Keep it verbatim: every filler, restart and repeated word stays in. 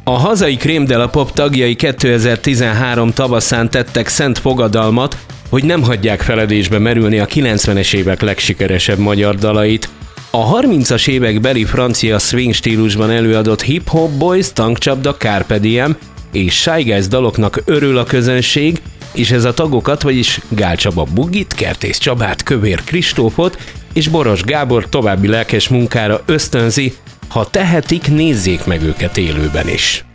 A hazai Crème de la Pop tagjai kétezer-tizenhárom tavaszán tettek szent fogadalmat, hogy nem hagyják feledésbe merülni a kilencvenes évek legsikeresebb magyar dalait. A harmincas évek beli francia swing stílusban előadott Hip Hop Boys, Tankcsapda, Carpe Diem és Shy Guys daloknak örül a közönség, és ez a tagokat, vagyis Gál Csaba Bugit, Kertész Csabát, Kövér Kristófot és Boros Gábor további lelkes munkára ösztönzi. Ha tehetik, nézzék meg őket élőben is.